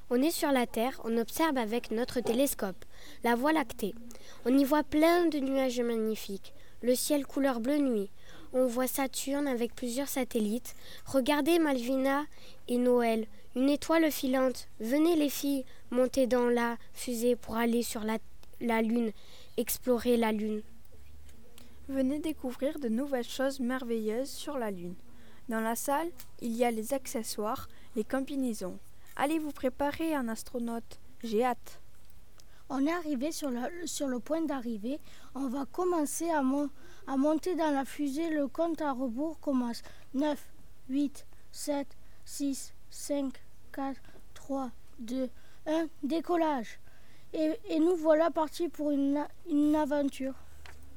On est sur la Terre, on observe avec notre télescope la Voie lactée. On y voit plein de nuages magnifiques, le ciel couleur bleu nuit. On voit Saturne avec plusieurs satellites. Regardez Malvina et Noël, une étoile filante. Venez les filles, montez dans la fusée pour aller sur la Lune, explorer la Lune. Venez découvrir de nouvelles choses merveilleuses sur la Lune. Dans la salle, il y a les accessoires, les combinaisons. Allez vous préparer en astronaute, j'ai hâte. On est arrivé sur le point d'arrivée. On va commencer à monter dans la fusée. Le compte à rebours commence. 9, 8, 7, 6, 5, 4, 3, 2, 1, décollage. Et nous voilà partis pour une aventure.